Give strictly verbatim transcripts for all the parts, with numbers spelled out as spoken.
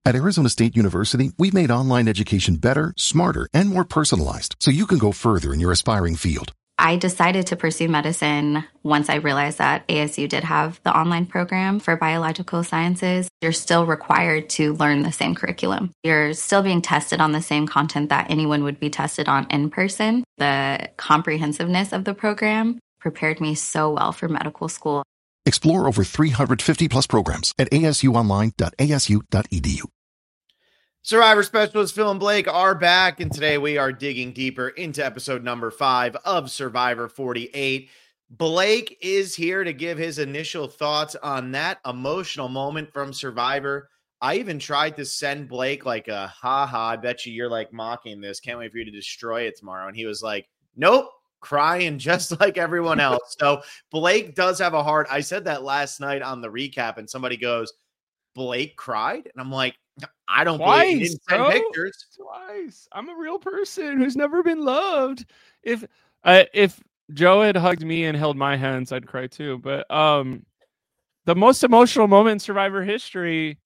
At Arizona State University, we've made online education better, smarter, and more personalized so you can go further in your aspiring field. I decided to pursue medicine once I realized that A S U did have the online program for biological sciences. You're still required to learn the same curriculum. You're still being tested on the same content that anyone would be tested on in person. The comprehensiveness of the program prepared me so well for medical school. Explore over three hundred fifty plus programs at a s u online dot a s u dot e d u. Survivor specialist Phil and Blake are back, and today we are digging deeper into episode number five of Survivor forty-eight. Blake is here to give his initial thoughts on that emotional moment from Survivor. I even tried to send Blake like a, ha-ha, I bet you you're like mocking this. Can't wait for you to destroy it tomorrow. And he was like, nope, crying just like everyone else. So Blake does have a heart. I said that last night on the recap, and somebody goes, Blake cried? And I'm like, I don't Twice, believe he didn't send bro. pictures. Twice. I'm a real person who's never been loved. If uh, if Joe had hugged me and held my hands, I'd cry too. But um, the most emotional moment in Survivor history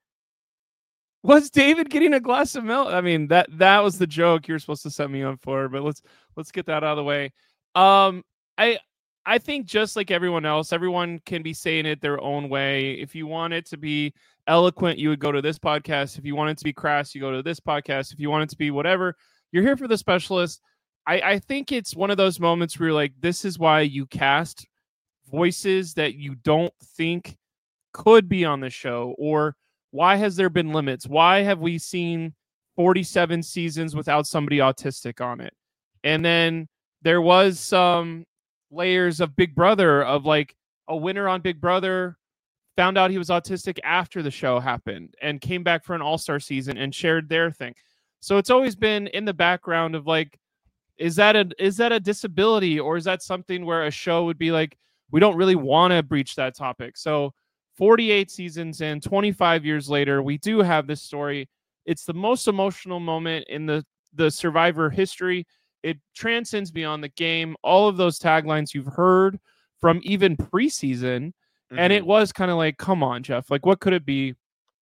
was David getting a glass of milk. I mean, that that was the joke you're supposed to set me up for. But let's let's get that out of the way. Um, I I think just like everyone else, everyone can be saying it their own way. If you want it to be eloquent, you would go to this podcast. If you want it to be crass, you go to this podcast. If you want it to be whatever, you're here for the specialist. I, I think it's one of those moments where you're like, this is why you cast voices that you don't think could be on the show, or why has there been limits? Why have we seen forty-seven seasons without somebody autistic on it? And then there was some layers of Big Brother, of like a winner on Big Brother found out he was autistic after the show happened and came back for an all-star season and shared their thing. So it's always been in the background of like, is that a is that a disability, or is that something where a show would be like, we don't really want to breach that topic? So forty-eight seasons in, twenty-five years later, we do have this story. It's the most emotional moment in the, the Survivor history. It transcends beyond the game. All of those taglines you've heard from even preseason. Mm-hmm. And it was kind of like, come on, Jeff, like, what could it be?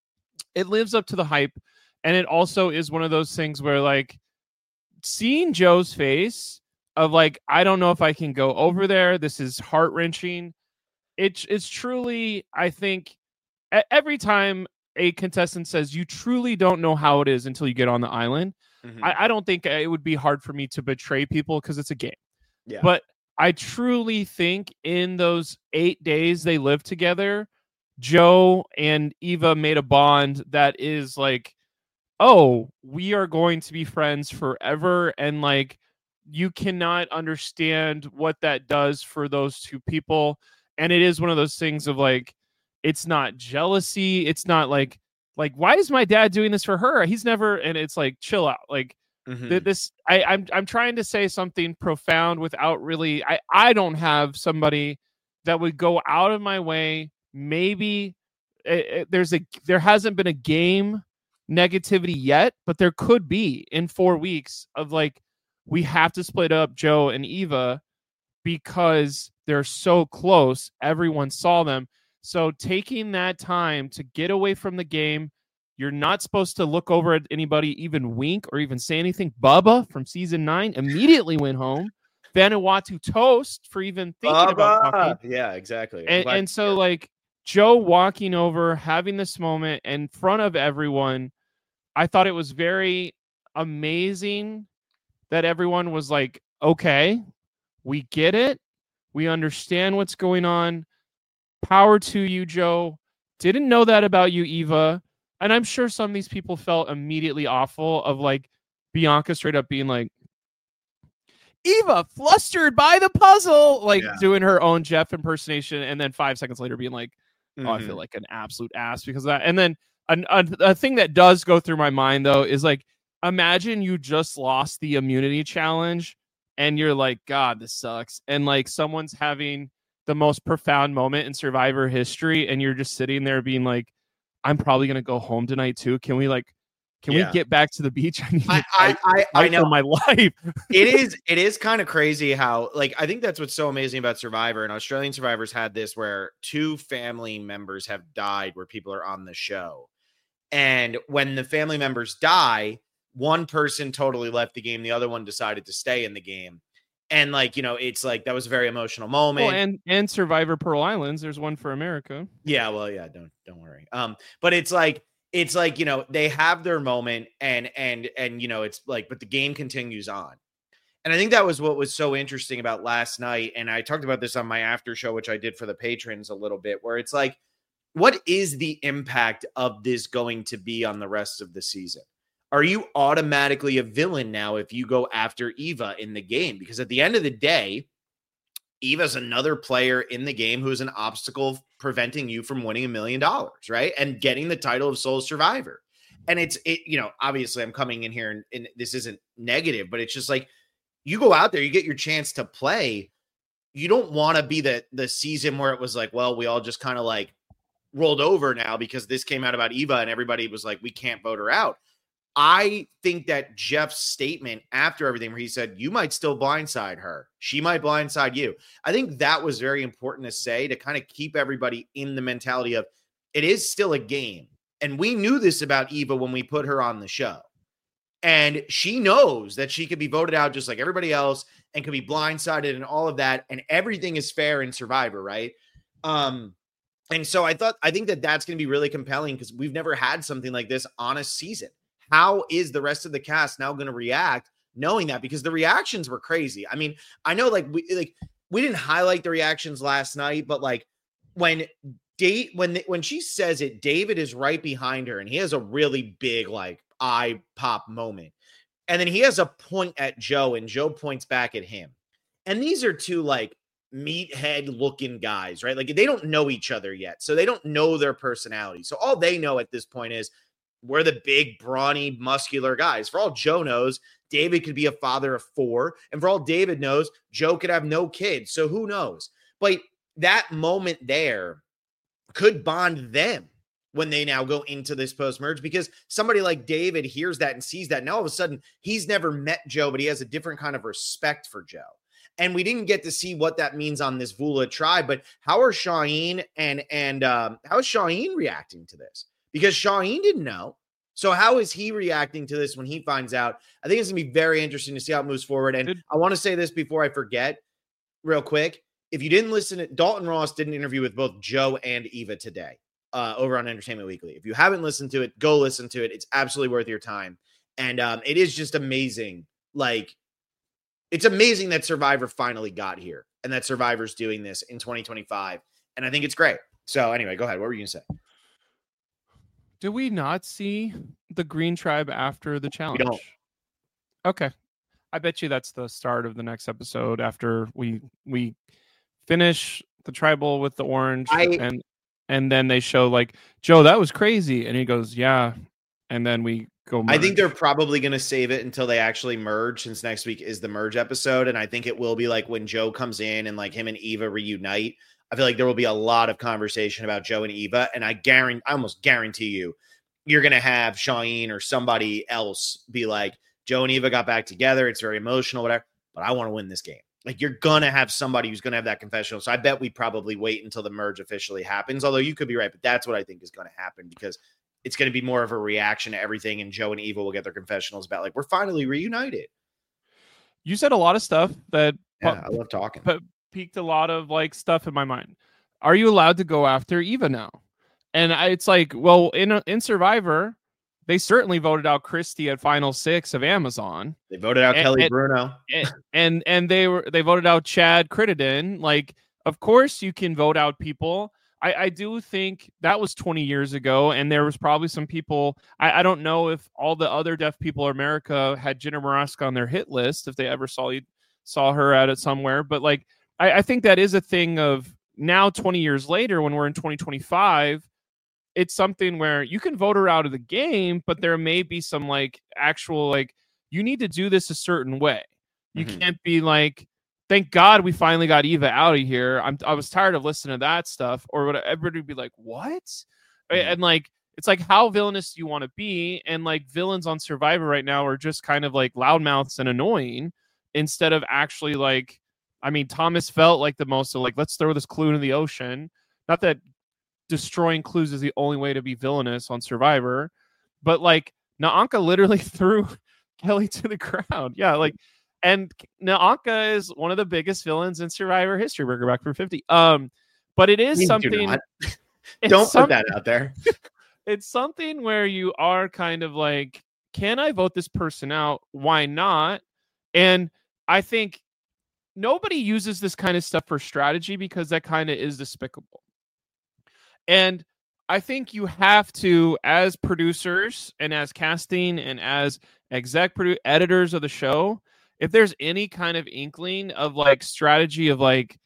It lives up to the hype. And it also is one of those things where, like, seeing Joe's face of like, I don't know if I can go over there. This is heart wrenching. It's, it's truly, I think, every time a contestant says you truly don't know how it is until you get on the island, mm-hmm. I, I don't think it would be hard for me to betray people because it's a game. Yeah. But I truly think in those eight days they lived together, Joe and Eva made a bond that is like, oh, we are going to be friends forever. And like, you cannot understand what that does for those two people. And it is one of those things of like, it's not jealousy. It's not like, like, why is my dad doing this for her? He's never, and it's like, chill out. Like, mm-hmm. this, I, I'm, I'm trying to say something profound without really, I, I don't have somebody that would go out of my way. Maybe it, it, there's a, there hasn't been a game negativity yet, but there could be in four weeks of like, we have to split up Joe and Eva because they're so close. Everyone saw them. So taking that time to get away from the game, you're not supposed to look over at anybody, even wink or even say anything. Bubba from season nine immediately went home. Vanuatu toast for even thinking Bubba. about talking. Yeah, exactly. And, and so like Joe walking over, having this moment in front of everyone, I thought it was very amazing that everyone was like, okay, we get it. We understand what's going on. Power to you, Joe. Didn't know that about you, Eva. And I'm sure some of these people felt immediately awful of like Bianca straight up being like, Eva flustered by the puzzle, like yeah. doing her own Jeff impersonation. And then five seconds later being like, oh, mm-hmm. I feel like an absolute ass because of that. And then a, a, a thing that does go through my mind, though, is like, imagine you just lost the immunity challenge and you're like, God, this sucks. And like someone's having the most profound moment in Survivor history. And you're just sitting there being like, I'm probably going to go home tonight too. Can we like, can yeah. we get back to the beach? I need I, I, I, I know my life. it is, it is kind of crazy how, like, I think that's what's so amazing about Survivor, and Australian Survivors had this where two family members have died where people are on the show. And when the family members die, one person totally left the game. The other one decided to stay in the game. And like, you know, it's like, that was a very emotional moment. Well, and, and Survivor Pearl Islands, there's one for America. Yeah. Well, yeah, don't, don't worry. Um, but it's like, it's like, you know, they have their moment and, and, and, you know, it's like, but the game continues on. And I think that was what was so interesting about last night. And I talked about this on my after show, which I did for the patrons a little bit, where it's like, what is the impact of this going to be on the rest of the season? Are you automatically a villain now if you go after Eva in the game? Because at the end of the day, Eva's another player in the game who's an obstacle preventing you from winning a million dollars, right? And getting the title of Sole Survivor. And it's, it, you know, obviously I'm coming in here and, and this isn't negative, but it's just like, you go out there, you get your chance to play. You don't want to be the, the season where it was like, well, we all just kind of like rolled over now because this came out about Eva and everybody was like, we can't vote her out. I think that Jeff's statement after everything where he said, you might still blindside her. She might blindside you. I think that was very important to say to kind of keep everybody in the mentality of it is still a game. And we knew this about Eva when we put her on the show. And she knows that she could be voted out just like everybody else and could be blindsided and all of that. And everything is fair in Survivor, right? Um, and so I thought, I think that that's going to be really compelling because we've never had something like this on a season. How is the rest of the cast now going to react knowing that? Because the reactions were crazy. I mean, I know like we like we didn't highlight the reactions last night, but like when date when when she says it, David is right behind her and he has a really big like eye pop moment. And then he has a point at Joe and Joe points back at him. And these are two like meathead looking guys, right? Like they don't know each other yet. So they don't know their personality. So all they know at this point is we're the big, brawny, muscular guys. For all Joe knows, David could be a father of four. And for all David knows, Joe could have no kids. So who knows? But that moment there could bond them when they now go into this post-merge because somebody like David hears that and sees that. Now all of a sudden, he's never met Joe, but he has a different kind of respect for Joe. And we didn't get to see what that means on this Vula tribe, but how are Shaheen and, and um, how is Shaheen reacting to this? Because Shaheen didn't know. So how is he reacting to this when he finds out? I think it's going to be very interesting to see how it moves forward. And Good. I want to say this before I forget real quick. If you didn't listen to Dalton Ross did an interview with both Joe and Eva today uh, over on Entertainment Weekly. If you haven't listened to it, go listen to it. It's absolutely worth your time. And um, it is just amazing. Like it's amazing that Survivor finally got here and that Survivor's doing this in twenty twenty-five. And I think it's great. So anyway, go ahead. What were you going to say? Do we not see the Green Tribe after the challenge? We don't. Okay. I bet you that's the start of the next episode after we we finish the tribal with the orange I, and and then they show like, Joe, that was crazy. And he goes, yeah. And then we go merge. I think they're probably going to save it until they actually merge since next week is the merge episode. And I think it will be like when Joe comes in and like him and Eva reunite. I feel like there will be a lot of conversation about Joe and Eva. And I guarantee, I almost guarantee you, you're going to have Shaheen or somebody else be like, Joe and Eva got back together. It's very emotional, whatever, but I want to win this game. Like you're going to have somebody who's going to have that confessional. So I bet we probably wait until the merge officially happens. Although you could be right, but that's what I think is going to happen because it's going to be more of a reaction to everything. And Joe and Eva will get their confessionals about like, we're finally reunited. You said a lot of stuff that yeah, I love talking. But piqued a lot of like stuff in my mind. Are you allowed to go after Eva now? And I, it's like, well, in in Survivor, they certainly voted out Christy at Final Six of Amazon. They voted out and, Kelly and, Bruno, and, and and they were they voted out Chad Crittenden. Like, of course, you can vote out people. I, I do think that was twenty years ago, and there was probably some people. I, I don't know if all the other deaf people in America had Jenna Maraska on their hit list if they ever saw you saw her at it somewhere, but like. I think that is a thing of now twenty years later when we're in twenty twenty-five, it's something where you can vote her out of the game, but there may be some like actual, like you need to do this a certain way. You mm-hmm. can't be like, thank God we finally got Eva out of here. I'm, I was tired of listening to that stuff or would everybody would be like, what? Mm-hmm. And like, it's like, how villainous do you want to be? And like villains on Survivor right now are just kind of like loudmouths and annoying instead of actually like, I mean, Thomas felt like the most of like, let's throw this clue into the ocean. Not that destroying clues is the only way to be villainous on Survivor. But like Naanka literally threw Kelly to the ground. Yeah, like, and Naanka is one of the biggest villains in Survivor history. We're back for fifty. Um, but it is Please something. Do not. Don't some, put that out there. It's something where you are kind of like, can I vote this person out? Why not? And I think nobody uses this kind of stuff for strategy because that kind of is despicable. And I think you have to, as producers and as casting and as exec produ- editors of the show, if there's any kind of inkling of like strategy of like,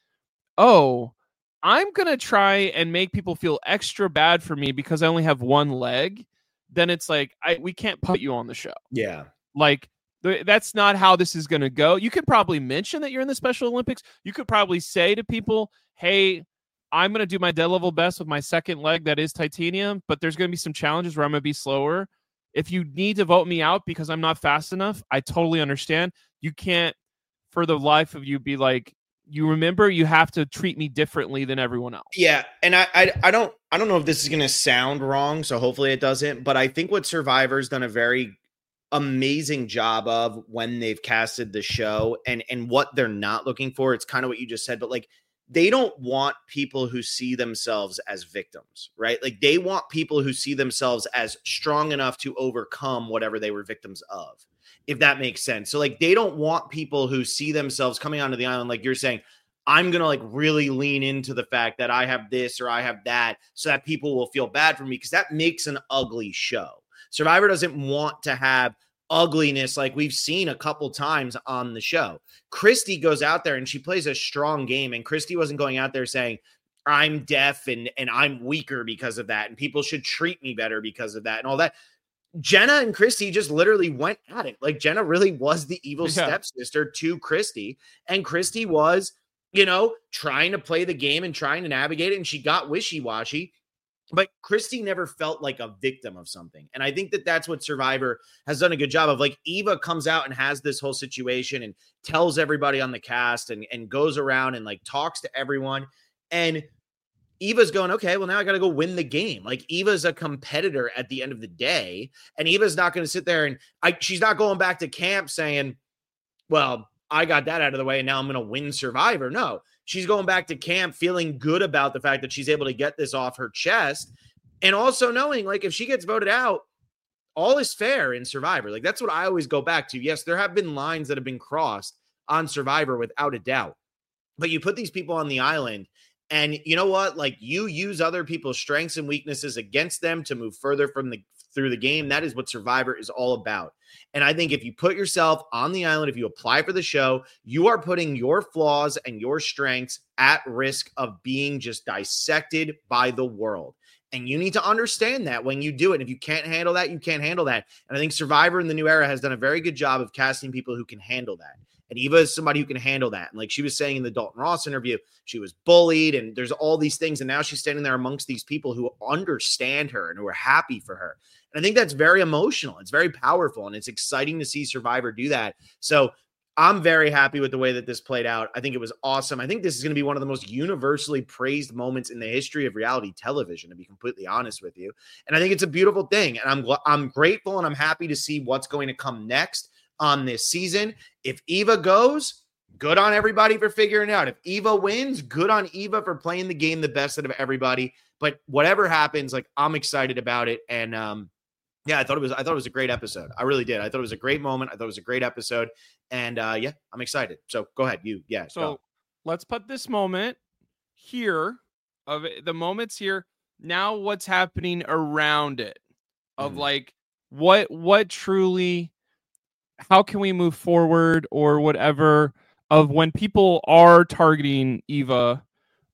oh, I'm going to try and make people feel extra bad for me because I only have one leg, then it's like, I we can't put you on the show. Yeah. Like, th- that's not how this is going to go. You could probably mention that you're in the Special Olympics. You could probably say to people, hey, I'm going to do my dead level best with my second leg that is titanium, but there's going to be some challenges where I'm going to be slower. If you need to vote me out because I'm not fast enough, I totally understand. You can't, for the life of you, be like, you remember you have to treat me differently than everyone else. Yeah, and I, I, I don't, I don't know if this is going to sound wrong, so hopefully it doesn't. But I think what Survivor's done a very amazing job of when they've casted the show, and and what they're not looking for, it's kind of what you just said, but like they don't want people who see themselves as victims, right? Like they want people who see themselves as strong enough to overcome whatever they were victims of, if that makes sense. So like they don't want people who see themselves coming onto the island, like you're saying, I'm going to like really lean into the fact that I have this or I have that so that people will feel bad for me, because that makes an ugly show. Survivor doesn't want to have ugliness like we've seen a couple times on the show. Christy goes out there and she plays a strong game, and Christy wasn't going out there saying, I'm deaf and, and I'm weaker because of that, and people should treat me better because of that and all that. Jenna and Christy just literally went at it. Like Jenna really was the evil Yeah. stepsister to Christy, and Christy was, you know, trying to play the game and trying to navigate it, and she got wishy-washy. But Christy never felt like a victim of something. And I think that that's what Survivor has done a good job of. Like Eva comes out and has this whole situation and tells everybody on the cast and, and goes around and like talks to everyone. And Eva's going, okay, well now I got to go win the game. Like Eva's a competitor at the end of the day. And Eva's not going to sit there and I, she's not going back to camp saying, well, I got that out of the way and now I'm going to win Survivor. No. She's going back to camp feeling good about the fact that she's able to get this off her chest, and also knowing like if she gets voted out, all is fair in Survivor. Like that's what I always go back to. Yes, there have been lines that have been crossed on Survivor without a doubt, but you put these people on the island and you know what? Like you use other people's strengths and weaknesses against them to move further from the through the game. That is what Survivor is all about. And I think if you put yourself on the island, if you apply for the show, you are putting your flaws and your strengths at risk of being just dissected by the world. And you need to understand that when you do it. And if you can't handle that, you can't handle that. And I think Survivor in the new era has done a very good job of casting people who can handle that. And Eva is somebody who can handle that. And like she was saying in the Dalton Ross interview, she was bullied and there's all these things. And now she's standing there amongst these people who understand her and who are happy for her. And I think that's very emotional. It's very powerful. And it's exciting to see Survivor do that. So I'm very happy with the way that this played out. I think it was awesome. I think this is going to be one of the most universally praised moments in the history of reality television, to be completely honest with you. And I think it's a beautiful thing. And I'm, I'm grateful and I'm happy to see what's going to come next on this season. If Eva goes, good on everybody for figuring it out. If Eva wins, good on Eva for playing the game the best out of everybody. But whatever happens, like I'm excited about it. And um, yeah, I thought it was, I thought it was a great episode. I really did. I thought it was a great moment. I thought it was a great episode. And uh, yeah, I'm excited. So go ahead. You, yeah. So go. Let's put this moment here of it, the moments here. Now what's happening around it of mm. like what, what truly, how can we move forward or whatever of when people are targeting Eva,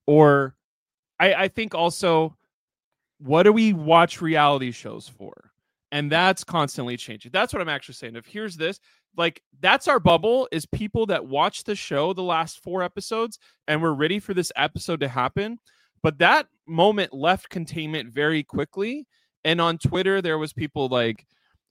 or I, I think also what do we watch reality shows for? And that's constantly changing. That's what I'm actually saying. If here's this, like that's our bubble is people that watch the show, the last four episodes, and we're ready for this episode to happen. But that moment left containment very quickly. And on Twitter, there was people like,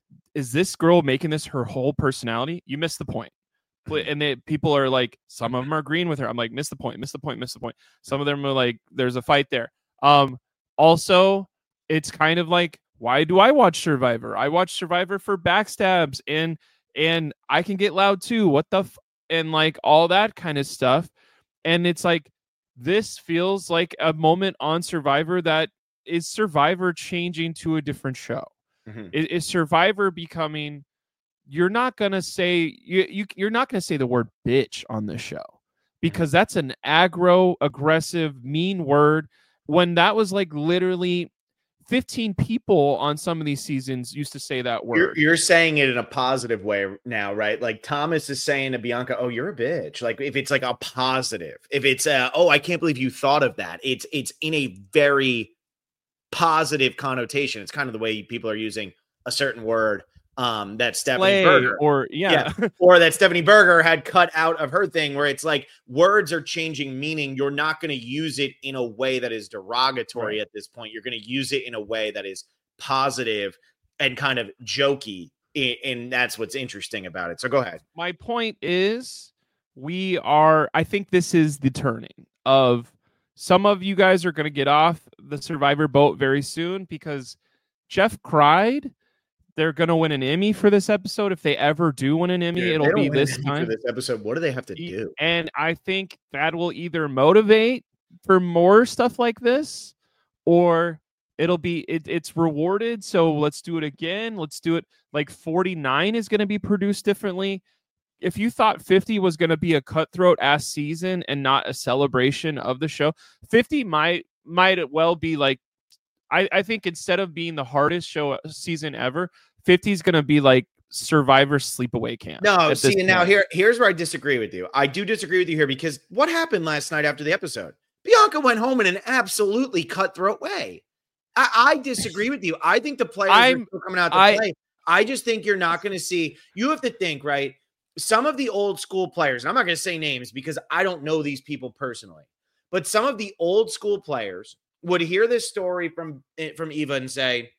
is this girl making this her whole personality? You missed the point. And they, people are like, some of them are agreeing with her. I'm like, miss the point, miss the point, miss the point. Some of them are like, there's a fight there. Um, Also, it's kind of like, why do I watch Survivor? I watch Survivor for backstabs and and I can get loud too. What the f-? And like all that kind of stuff. And it's like, this feels like a moment on Survivor that is Survivor changing to a different show. Mm-hmm. Is, is Survivor becoming, you're not going to say, you, you, you're not going to say the word bitch on this show, because mm-hmm. that's an aggro, aggressive, mean word, when that was like literally fifteen people on some of these seasons used to say that word. You're, you're saying it in a positive way now, right? Like Thomas is saying to Bianca, "Oh, you're a bitch." Like if it's like a positive, if it's a, "Oh, I can't believe you thought of that." It's it's in a very positive connotation. It's kind of the way people are using a certain word um, that Stephanie Play, Berger or yeah. yeah, or that Stephanie Berger had cut out of her thing, where it's like words are changing meaning. You're not going to use it in a way that is derogatory right. at this point. You're going to use it in a way that is positive and kind of jokey, and that's what's interesting about it. So go ahead. My point is, we are, I think this is the turning of, some of you guys are going to get off the Survivor boat very soon, because Jeff cried. They're going to win an Emmy for this episode. If they ever do win an Emmy, Dude, it'll be this time. For this episode, what do they have to do? And I think that will either motivate for more stuff like this, or it'll be, it, it's rewarded. So let's do it again. Let's do it. Like forty-nine is going to be produced differently. If you thought fifty was going to be a cutthroat ass season and not a celebration of the show, fifty might, might well be like, I, I think instead of being the hardest show season ever, fifty is going to be like Survivor sleepaway camp. No, see, and now here, here's where I disagree with you. I do disagree with you here, because what happened last night after the episode? Bianca went home in an absolutely cutthroat way. I, I disagree with you. I think the players I'm, are still coming out to I, play. I just think you're not going to see, you have to think, right? Some of the old school players, and I'm not going to say names because I don't know these people personally, but some of the old school players would hear this story from, from Eva and say,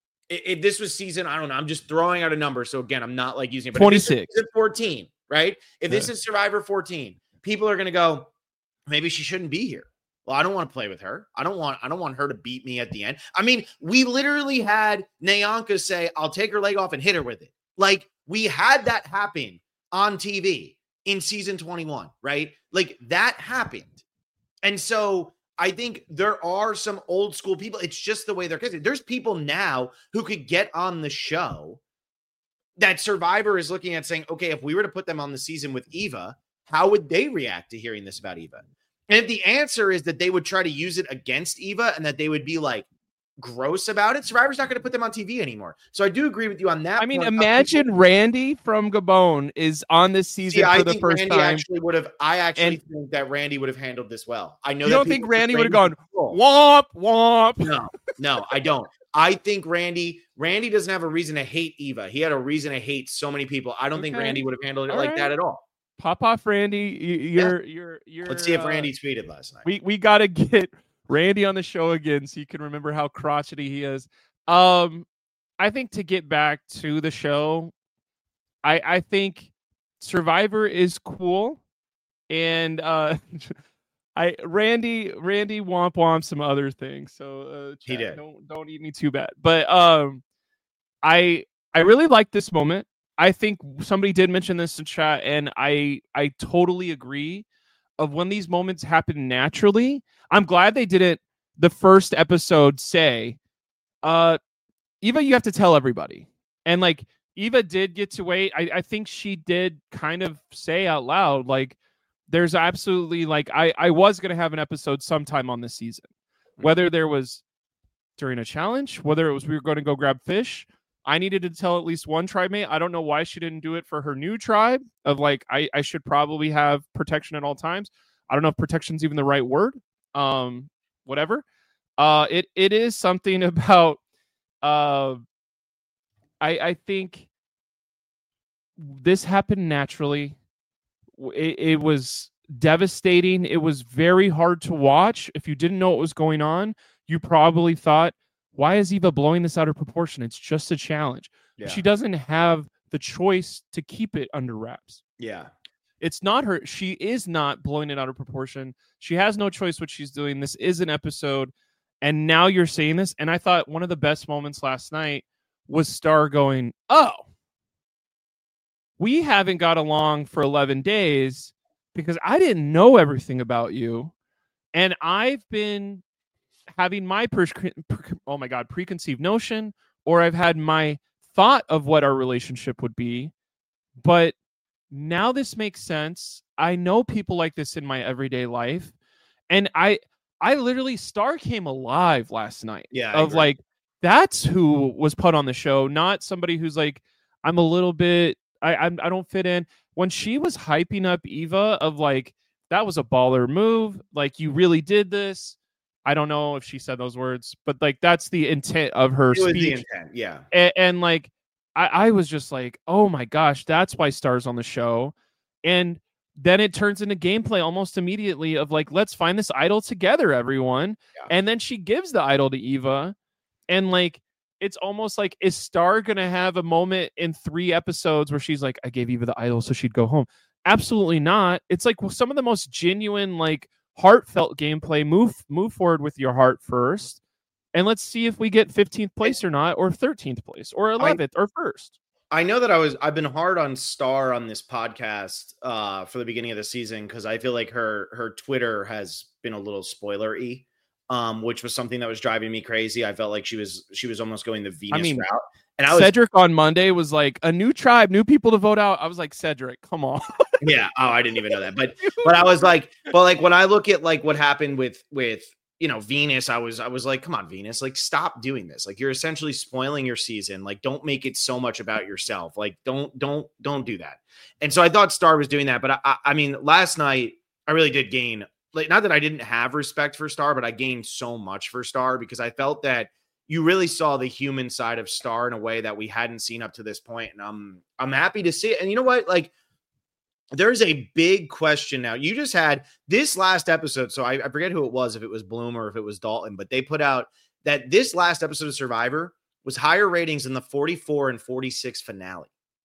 if this was season, I don't know, I'm just throwing out a number. So again, I'm not like using it, but twenty-six, if fourteen, right? If this yeah. is Survivor fourteen, people are going to go, maybe she shouldn't be here. Well, I don't want to play with her. I don't want, I don't want her to beat me at the end. I mean, we literally had Nayanka say, I'll take her leg off and hit her with it. Like we had that happen on T V in season twenty-one, right? Like that happened. And so I think there are some old school people. It's just the way they're connected. There's people now who could get on the show that Survivor is looking at saying, okay, if we were to put them on the season with Eva, how would they react to hearing this about Eva? And if the answer is that they would try to use it against Eva and that they would be like gross about it, Survivor's not going to put them on T V anymore. So I do agree with you on that. I mean, imagine people- Randy from Gabon is on this season See, for I the think first Randy time. Actually would have. I actually and, think that Randy would have handled this well. I know. You that don't think Randy would have gone womp womp? No, no, I don't. I think Randy. Randy doesn't have a reason to hate Eva. He had a reason to hate so many people. I don't okay. think Randy would have handled it all like right. that at all. Pop off, Randy. You're, yeah. you're, you're. Let's see if uh, Randy tweeted last night. We we gotta get Randy on the show again so you can remember how crotchety he is. Um, I think to get back to the show, I I think Survivor is cool, and uh, I Randy Randy womp womp some other things. So uh, chat, he did. Don't don't eat me too bad. But um, I I really like this moment. I think somebody did mention this in chat, and I I totally agree. Of when these moments happen naturally, I'm glad they didn't the first episode say, uh, Eva, you have to tell everybody. And like Eva did get to wait. I, I think she did kind of say out loud, like, there's absolutely like I, I was gonna have an episode sometime on this season. Whether there was during a challenge, whether it was we were going to go grab fish. I needed to tell at least one tribe mate. I don't know why she didn't do it for her new tribe of like, I, I should probably have protection at all times. I don't know if protection's even the right word. Um, whatever. Uh, it, it is something about, uh, I, I think this happened naturally. It, it was devastating. It was very hard to watch. If you didn't know what was going on, you probably thought, why is Eva blowing this out of proportion? It's just a challenge. Yeah. She doesn't have the choice to keep it under wraps. Yeah. It's not her. She is not blowing it out of proportion. She has no choice what she's doing. This is an episode. And now you're saying this. And I thought one of the best moments last night was Star going, oh, we haven't got along for eleven days because I didn't know everything about you. And I've been having my, per- per- oh my God, preconceived notion, or I've had my thought of what our relationship would be. But now this makes sense. I know people like this in my everyday life. And I, I literally, Star came alive last night. Yeah, of like, that's who was put on the show, not somebody who's like, I'm a little bit, I I'm, I don't fit in. When she was hyping up Eva of like, that was a baller move. Like, you really did this. I don't know if she said those words, but like, that's the intent of her it was speech. the intent, yeah. And, and like, I, I was just like, oh my gosh, that's why Star's on the show. And then it turns into gameplay almost immediately of like, let's find this idol together, everyone. Yeah. And then she gives the idol to Eva. And like, it's almost like, is Star going to have a moment in three episodes where she's like, I gave Eva the idol so she'd go home? Absolutely not. It's like, well, some of the most genuine, like heartfelt gameplay. Move, move forward with your heart first. And let's see if we get fifteenth place or not, or thirteenth place or eleventh I, or first. I know that I was, I've been hard on Star on this podcast uh, for the beginning of the season, because I feel like her, her Twitter has been a little spoiler-y, um, which was something that was driving me crazy. I felt like she was, she was almost going the Venus I mean, route. And I was, Cedric on Monday was like, a new tribe, new people to vote out. I was like, Cedric, come on. Yeah. Oh, I didn't even know that. But, but I was like, but like, when I look at like what happened with, with, you know, Venus, I was, I was like, come on, Venus, like, stop doing this. Like, you're essentially spoiling your season. Like, don't make it so much about yourself. Like, don't, don't, don't do that. And so I thought Star was doing that. But I, I, I mean, last night I really did gain, like, not that I didn't have respect for Star, but I gained so much for Star, because I felt that you really saw the human side of Star in a way that we hadn't seen up to this point. And I'm, I'm happy to see it. And you know what? Like, there's a big question now. You just had this last episode. So I, I forget who it was, if it was Bloom or if it was Dalton, but they put out that this last episode of Survivor was higher ratings than the forty-four and forty-six finale.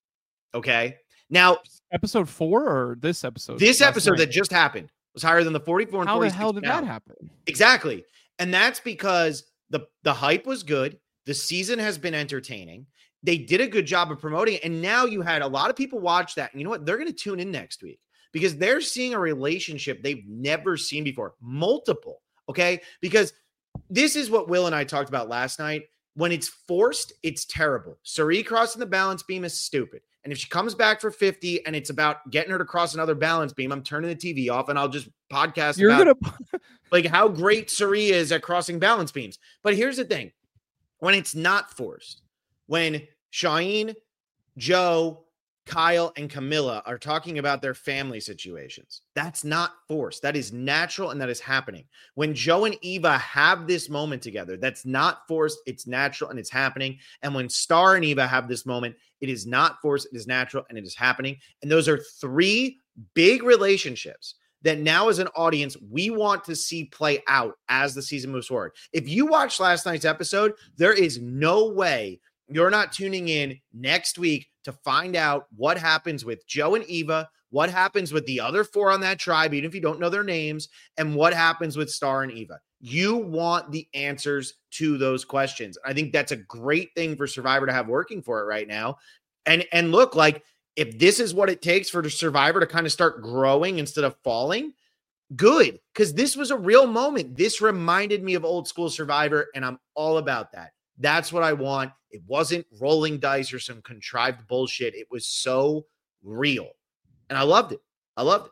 Okay. Now, episode four or this episode? This episode night? That just happened was higher than the forty-four and How forty-six. How the hell did finale. that happen? Exactly. And that's because the, the hype was good. The season has been entertaining. They did a good job of promoting it. And now you had a lot of people watch that. And you know what? They're going to tune in next week, because they're seeing a relationship they've never seen before. Multiple. Okay. Because this is what Will and I talked about last night. When it's forced, it's terrible. Cirie crossing the balance beam is stupid. And if she comes back for fifty and it's about getting her to cross another balance beam, I'm turning the T V off and I'll just podcast You're about gonna... like how great Cirie is at crossing balance beams. But here's the thing. When it's not forced, when Shaheen, Joe, Kyle, and Camilla are talking about their family situations, that's not forced. That is natural, and that is happening. When Joe and Eva have this moment together, that's not forced. It's natural, and it's happening. And when Star and Eva have this moment, it is not forced. It is natural, and it is happening. And those are three big relationships that now, as an audience, we want to see play out as the season moves forward. If you watched last night's episode, there is no way you're not tuning in next week to find out what happens with Joe and Eva, what happens with the other four on that tribe, even if you don't know their names, and what happens with Star and Eva. You want the answers to those questions. I think that's a great thing for Survivor to have working for it right now. And, and look, like, if this is what it takes for the Survivor to kind of start growing instead of falling, good, because this was a real moment. This reminded me of old school Survivor, and I'm all about that. That's what I want. It wasn't rolling dice or some contrived bullshit. It was so real. And I loved it. I loved it.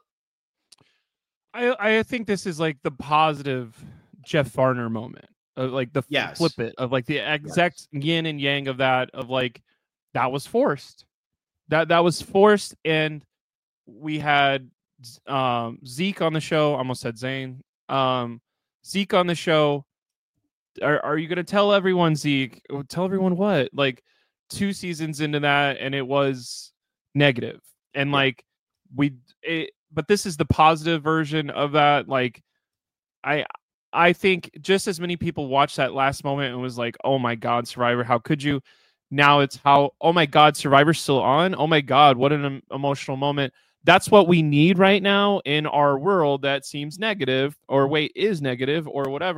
I, I think this is like the positive Jeff Farner moment. Of like the yes. flip it of like the exact yes. yin and yang of that, of like, that was forced. That that was forced. And we had um, Zeke on the show. I almost said Zane. Um, Zeke on the show. Are are you going to tell everyone, Zeke? Tell everyone what? Like, two seasons into that, and it was negative. And yeah. like we, it, but this is the positive version of that. Like, I I think just as many people watched that last moment and was like, "Oh my God, Survivor! How could you?" Now it's how, "Oh my God, Survivor's still on! Oh my God, what an em- emotional moment!" That's what we need right now in our world that seems negative, or wait, is negative, or whatever.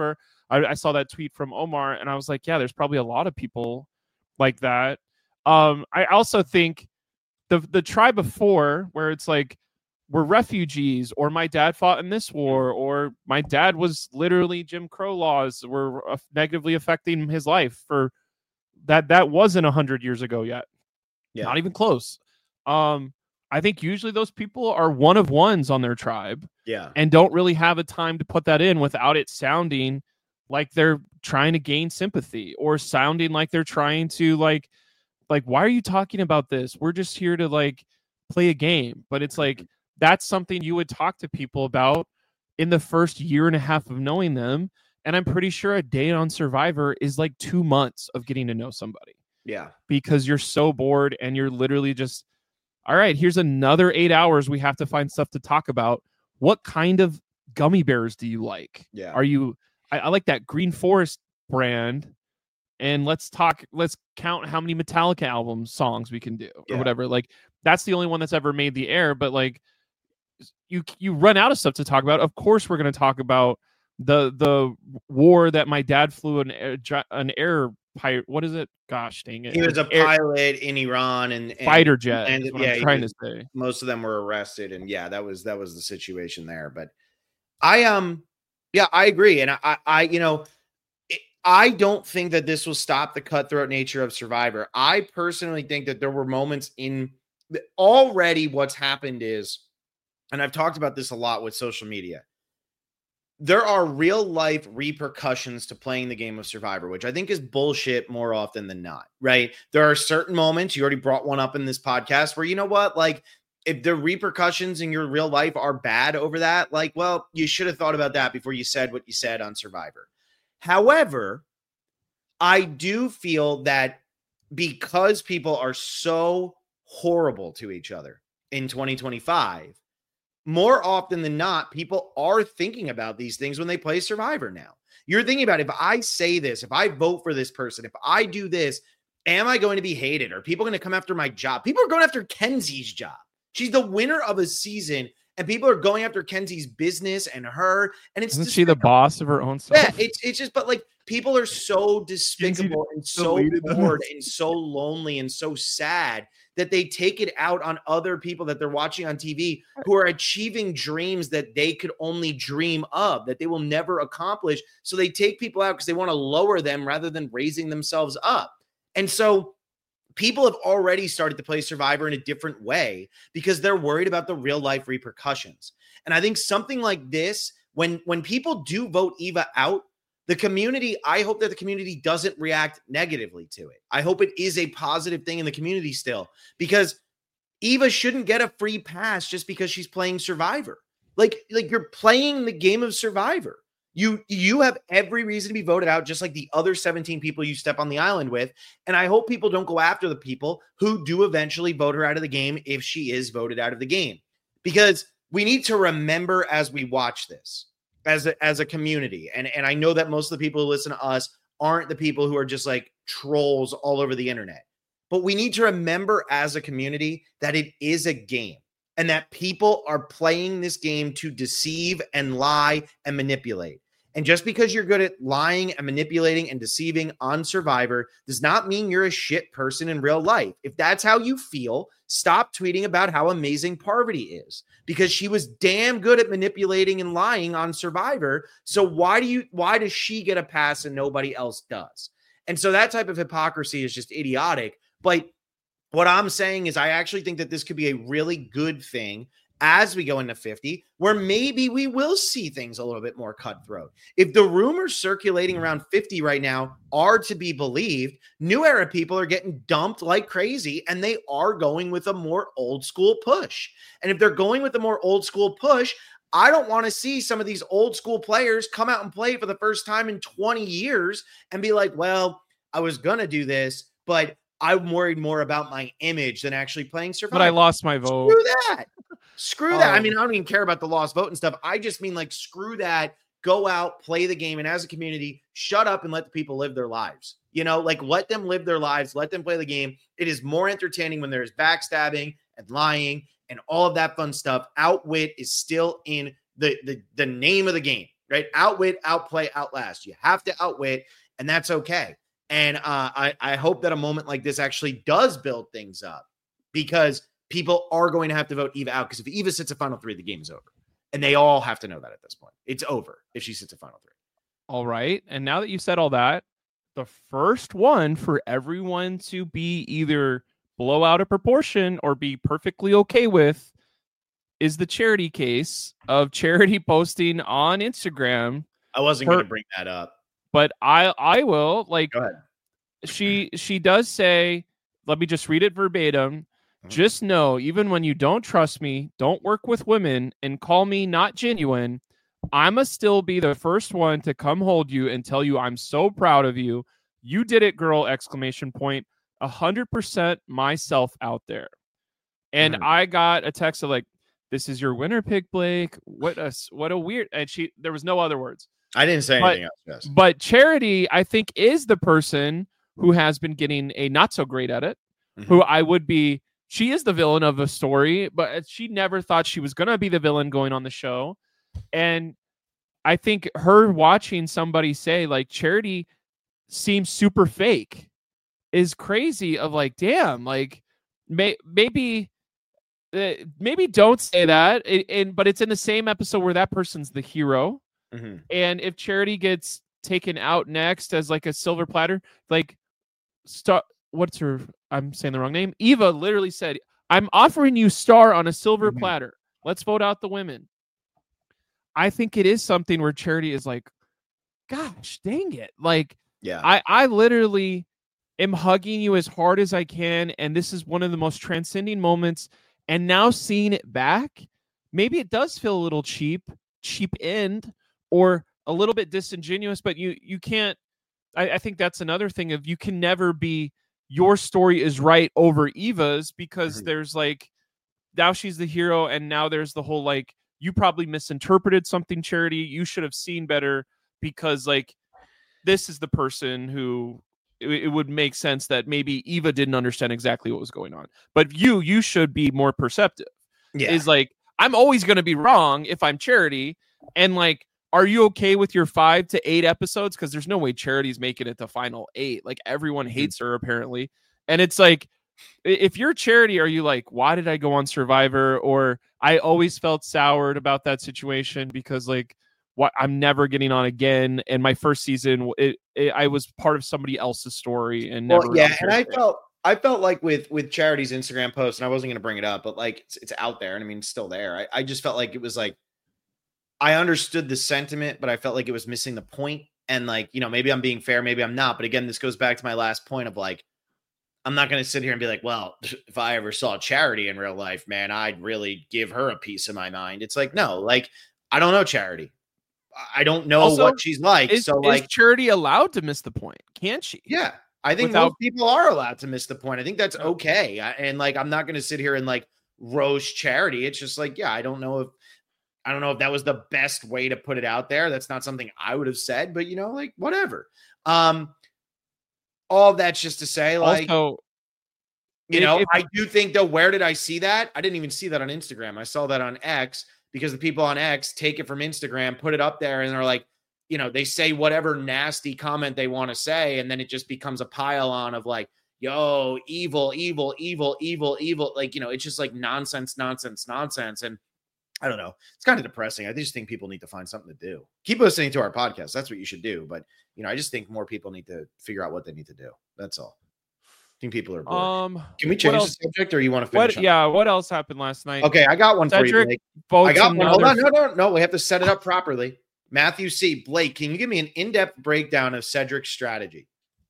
I, I saw that tweet from Omar, and I was like, yeah, there's probably a lot of people like that. Um, I also think the the try before, where it's like, we're refugees, or my dad fought in this war, or my dad was literally Jim Crow laws were negatively affecting his life, for that that wasn't a hundred years ago yet. Yeah. Not even close. Um, I think usually those people are one of ones on their tribe. Yeah. And don't really have a time to put that in without it sounding like they're trying to gain sympathy, or sounding like they're trying to like, like, why are you talking about this? We're just here to like play a game. But it's like, that's something you would talk to people about in the first year and a half of knowing them. And I'm pretty sure a day on Survivor is like two months of getting to know somebody. Yeah. Because you're so bored and you're literally just, all right, here's another eight hours. We have to find stuff to talk about. What kind of gummy bears do you like? Yeah. Are you, I, I like that Green Forest brand. And let's talk, let's count how many Metallica album songs we can do, or yeah. whatever. Like, that's the only one that's ever made the air. But like, you you run out of stuff to talk about. Of course, we're going to talk about the the war that my dad flew an air, an air pilot. What is it? Gosh, dang it! He was a air, pilot in Iran and, and fighter jet. And, is what yeah, I'm trying was, to say. Most of them were arrested, and yeah, that was that was the situation there. But I um, yeah, I agree, and I I you know, it, I don't think that this will stop the cutthroat nature of Survivor. I personally think that there were moments in already. What's happened is, and I've talked about this a lot with social media, there are real life repercussions to playing the game of Survivor, which I think is bullshit more often than not, right? There are certain moments, you already brought one up in this podcast, where, you know what, like, if the repercussions in your real life are bad over that, like, well, you should have thought about that before you said what you said on Survivor. However, I do feel that because people are so horrible to each other in twenty twenty-five, more often than not, people are thinking about these things when they play Survivor now. You're thinking about, if I say this, if I vote for this person, if I do this, am I going to be hated? Are people going to come after my job? People are going after Kenzie's job. She's the winner of a season, and people are going after Kenzie's business and her. And it's Isn't she the boss of her own stuff? Yeah, it's it's just, but like, people are so despicable and so bored and so lonely and so sad that they take it out on other people that they're watching on T V, who are achieving dreams that they could only dream of, that they will never accomplish. So they take people out because they want to lower them rather than raising themselves up. And so people have already started to play Survivor in a different way because they're worried about the real life repercussions. And I think something like this, when, when people do vote Eva out, the community, I hope that the community doesn't react negatively to it. I hope it is a positive thing in the community still, because Eva shouldn't get a free pass just because she's playing Survivor. Like, like you're playing the game of Survivor. You, you have every reason to be voted out, just like the other seventeen people you step on the island with. And I hope people don't go after the people who do eventually vote her out of the game if she is voted out of the game, because we need to remember as we watch this, as a, as a community. And, and I know that most of the people who listen to us aren't the people who are just like trolls all over the internet, but we need to remember as a community that it is a game, and that people are playing this game to deceive and lie and manipulate. And just because you're good at lying and manipulating and deceiving on Survivor does not mean you're a shit person in real life. If that's how you feel, stop tweeting about how amazing Parvati is, because she was damn good at manipulating and lying on Survivor. So why do you, why does she get a pass and nobody else does? And so that type of hypocrisy is just idiotic. But what I'm saying is, I actually think that this could be a really good thing as we go into fifty, where maybe we will see things a little bit more cutthroat. If the rumors circulating around fifty right now are to be believed, New Era people are getting dumped like crazy, and they are going with a more old school push. And if they're going with a more old school push, I don't want to see some of these old school players come out and play for the first time in twenty years and be like, well, I was going to do this, but I'm worried more about my image than actually playing Survivor. But I lost my vote. Screw that. Screw that. Um, I mean, I don't even care about the lost vote and stuff. I just mean, like, screw that. Go out, play the game. And as a community, shut up and let the people live their lives. You know, like, let them live their lives. Let them play the game. It is more entertaining when there's backstabbing and lying and all of that fun stuff. Outwit is still in the, the, the name of the game. right? Outwit, outplay, outlast. You have to outwit, and that's okay. And uh, I, I hope that a moment like this actually does build things up, because people are going to have to vote Eva out, because if Eva sits at final three, the game is over. And they all have to know that at this point. It's over if she sits at final three. All right. And now that you said all that, the first one for everyone to be either blow out of proportion or be perfectly okay with is the Charity case of Charity posting on Instagram. I wasn't going to bring that up, but I I will. Like, go ahead. She she does say, let me just read it verbatim. Mm-hmm. Just know, even when you don't trust me, don't work with women, and call me not genuine, I'ma still be the first one to come hold you and tell you I'm so proud of you. You did it, girl! Exclamation point. A hundred percent myself out there. And mm-hmm. I got a text of like, "This is your winner pick, Blake. What a what a weird." And she there was no other words. I didn't say but, anything else. Yes. But Charity, I think, is the person who has been getting a not so great at it. Mm-hmm. Who I would be. She is the villain of a story, but she never thought she was going to be the villain going on the show. And I think her watching somebody say like Charity seems super fake is crazy. Of like, damn, like may, maybe, uh, maybe don't say that. It, and but it's in the same episode where that person's the hero. Mm-hmm. And if Charity gets taken out next as like a silver platter, like start. What's her? I'm saying the wrong name. Eva literally said, "I'm offering you Star on a silver mm-hmm. platter. Let's vote out the women." I think it is something where Charity is like, "Gosh, dang it!" Like, yeah, I, I literally am hugging you as hard as I can, and this is one of the most transcending moments. And now seeing it back, maybe it does feel a little cheap, cheap end, or a little bit disingenuous. But you, you can't. I, I think that's another thing of you can never be. Your story is right over Eva's, because mm-hmm. there's like, now she's the hero, and now there's the whole like, you probably misinterpreted something, Charity. You should have seen better, because like, this is the person who it, it would make sense that maybe Eva didn't understand exactly what was going on. But you, you should be more perceptive. Yeah. Is like, I'm always going to be wrong if I'm Charity. And like, are you okay with your five to eight episodes? Because there's no way Charity's making it to final eight. Like, everyone hates her, apparently. And it's like, if you're Charity, are you like, why did I go on Survivor? Or I always felt soured about that situation because, like, what I'm never getting on again. And my first season, it, it, I was part of somebody else's story. And never. Well, yeah, and I felt I felt like with with Charity's Instagram post, and I wasn't going to bring it up, but like, it's, it's out there, and I mean, it's still there. I, I just felt like it was like, I understood the sentiment, but I felt like it was missing the point. And like, you know, maybe I'm being fair, maybe I'm not. But again, this goes back to my last point of like, I'm not going to sit here and be like, well, if I ever saw Charity in real life, man, I'd really give her a piece of my mind. It's like, no, like, I don't know Charity. I don't know also, what she's like. Is, so is like, Charity allowed to miss the point? Can't she? Yeah. I think Without- most people are allowed to miss the point. I think that's okay. I, and like, I'm not going to sit here and like roast Charity. It's just like, yeah, I don't know if, I don't know if that was the best way to put it out there. That's not something I would have said, but you know, like whatever. Um, all of that's just to say, like, also, you know, if, I do think though, where did I see that? I didn't even see that on Instagram. I saw that on X, because the people on X take it from Instagram, put it up there, and they're like, you know, they say whatever nasty comment they want to say, and then it just becomes a pile on of like, yo, evil, evil, evil, evil, evil. Like, you know, it's just like nonsense, nonsense, nonsense. And I don't know. It's kind of depressing. I just think people need to find something to do. Keep listening to our podcast. That's what you should do. But, you know, I just think more people need to figure out what they need to do. That's all. I think people are bored. Um, Can we change the subject, or you want to finish? What, yeah. What else happened last night? Okay, I got one Cedric for you, Blake. I got one. Hold on. No, no, no. We have to set it up properly. Matthew C. Blake, can you give me an in-depth breakdown of Cedric's strategy?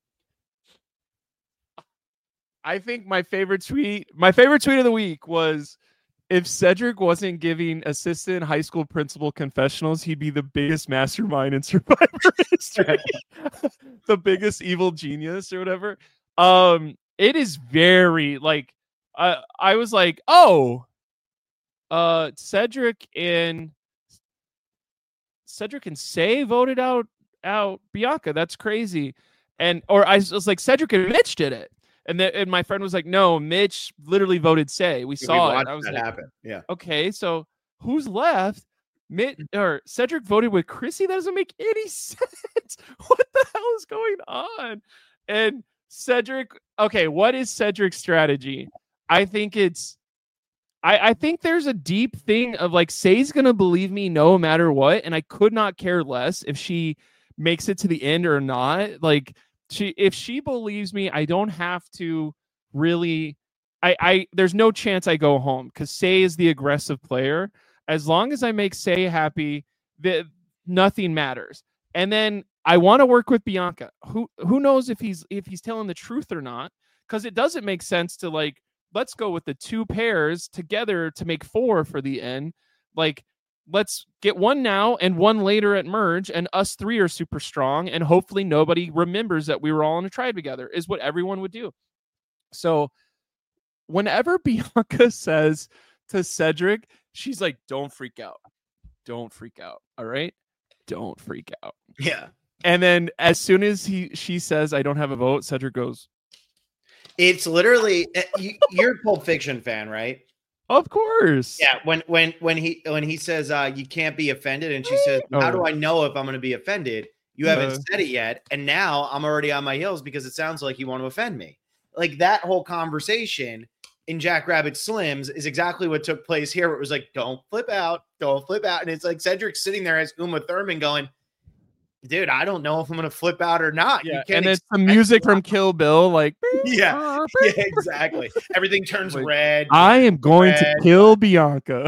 I think my favorite tweet, my favorite tweet of the week was, if Cedric wasn't giving assistant high school principal confessionals, he'd be the biggest mastermind in Survivor history. The biggest evil genius or whatever. Um, it is very like, uh, I was like, oh, uh, Cedric and Cedric and Say voted out out Bianca. That's crazy. And or I was like, Cedric and Mitch did it. And then and my friend was like, no, Mitch literally voted Say. We saw we it. I was that like, happen. Yeah. Okay, so who's left? Mitt or Cedric voted with Chrissy. That doesn't make any sense. What the hell is going on? And Cedric, okay, what is Cedric's strategy? I think it's I, I think there's a deep thing of like, Say's gonna believe me no matter what, and I could not care less if she makes it to the end or not. Like, she if she believes me, I don't have to really. I, I there's no chance I go home because Say is the aggressive player. As long as I make Say happy, the nothing matters. And then I want to work with Bianca. Who who knows if he's if he's telling the truth or not? Because it doesn't make sense to like. Let's go with the two pairs together to make four for the end. Like, let's get one now and one later at merge, and us three are super strong, and hopefully nobody remembers that we were all in a tribe together, is what everyone would do. So whenever Bianca says to Cedric, she's like, don't freak out. Don't freak out. All right? Don't freak out. Yeah. And then as soon as he she says, I don't have a vote, Cedric goes, it's literally you, you're a Pulp Fiction fan, right? Of course. Yeah. When when when he when he says uh, you can't be offended, and she says, "How do I know if I'm going to be offended? You haven't uh, said it yet, and now I'm already on my heels because it sounds like you want to offend me." Like that whole conversation in Jackrabbit Slims is exactly what took place here. Where it was like, "Don't flip out, don't flip out," and it's like Cedric sitting there as Uma Thurman going, dude, I don't know if I'm going to flip out or not. Yeah, and it's the music from Kill Bill, like, yeah, yeah, exactly. Everything turns like, red. I am going red. to kill Bianca.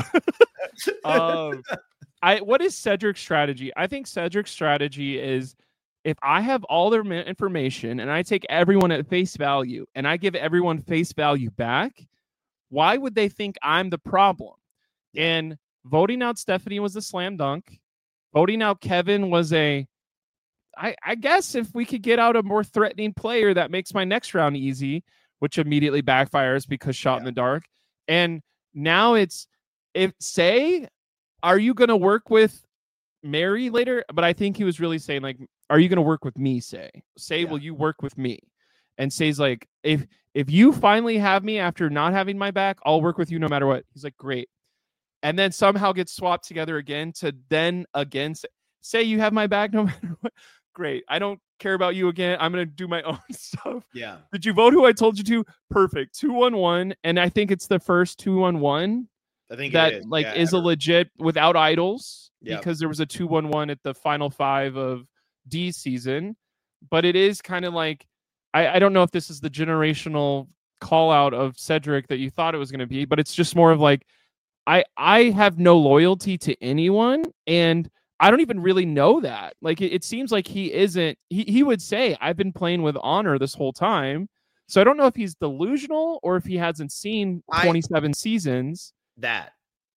um, I what is Cedric's strategy? I think Cedric's strategy is if I have all their information and I take everyone at face value and I give everyone face value back, why would they think I'm the problem? And voting out Stephanie was a slam dunk. Voting out Kevin was a I, I guess if we could get out a more threatening player, that makes my next round easy, which immediately backfires because shot yeah. in the dark. And now it's, if Say, are you going to work with Mary later? But I think he was really saying, like, are you going to work with me, Say? Say, yeah. will you work with me? And Say's like, if if you finally have me after not having my back, I'll work with you no matter what. He's like, great. And then somehow gets swapped together again to then again say, say you have my back no matter what. Great. I don't care about you again. I'm going to do my own stuff. Yeah. Did you vote who I told you to? Perfect. two one one. And I think it's the first two one one. I think that it is. like yeah, is ever. a legit without idols yep. because there was a two one one at the final five of D's season. But it is kind of like, I, I don't know if this is the generational call out of Cedric that you thought it was going to be, but it's just more of like, I I have no loyalty to anyone, and I don't even really know that. Like, it, it seems like he isn't, he, he would say, I've been playing with honor this whole time. So I don't know if he's delusional or if he hasn't seen twenty-seven I, seasons. That.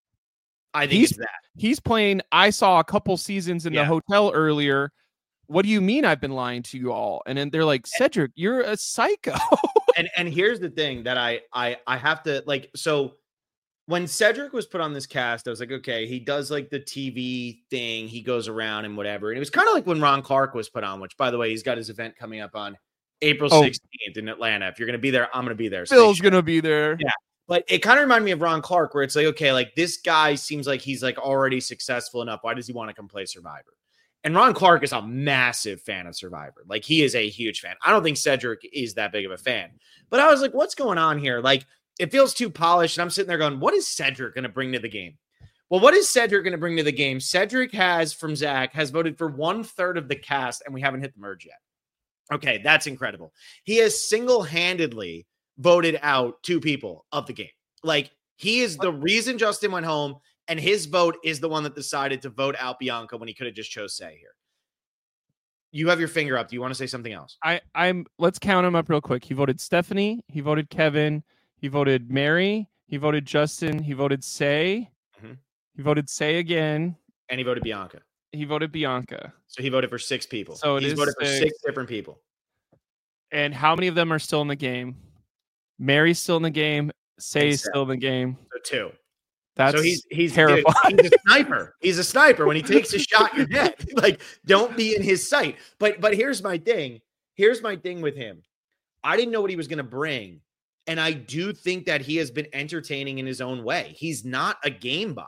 I think he's, it's that. He's playing, I saw a couple seasons in yeah. the hotel earlier. What do you mean I've been lying to you all? And then they're like, Cedric, you're a psycho. and and here's the thing that I I I have to, like, so when Cedric was put on this cast, I was like, okay, he does like the T V thing. He goes around and whatever. And it was kind of like when Ron Clark was put on, which, by the way, he's got his event coming up on April sixteenth oh. in Atlanta. If you're going to be there, I'm going to be there. So Phil's going to be there. Yeah. But it kind of reminded me of Ron Clark, where it's like, okay, like this guy seems like he's like already successful enough. Why does he want to come play Survivor? And Ron Clark is a massive fan of Survivor. Like, he is a huge fan. I don't think Cedric is that big of a fan. But I was like, what's going on here? Like, it feels too polished. And I'm sitting there going, what is Cedric going to bring to the game? Well, what is Cedric going to bring to the game? Cedric has, from Zach, has voted for one third of the cast, and we haven't hit the merge yet. Okay, that's incredible. He has single-handedly voted out two people of the game. Like, he is the reason Justin went home, and his vote is the one that decided to vote out Bianca when he could have just chose Say here. You have your finger up. Do you want to say something else? I, I'm. Let's count him up real quick. He voted Stephanie. He voted Kevin. He voted Mary. He voted Justin. He voted Say. Mm-hmm. He voted Say again. And he voted Bianca. He voted Bianca. So he voted for six people. So it He's is voted six. for six different people. And how many of them are still in the game? Mary's still in the game. Say's still in the game. So two. That's so he's he's terrifying. Dude, he's a sniper. He's a sniper. When he takes a shot, you're dead. Like, don't be in his sight. But but here's my thing. Here's my thing with him. I didn't know what he was going to bring. And I do think that he has been entertaining in his own way. He's not a game bot.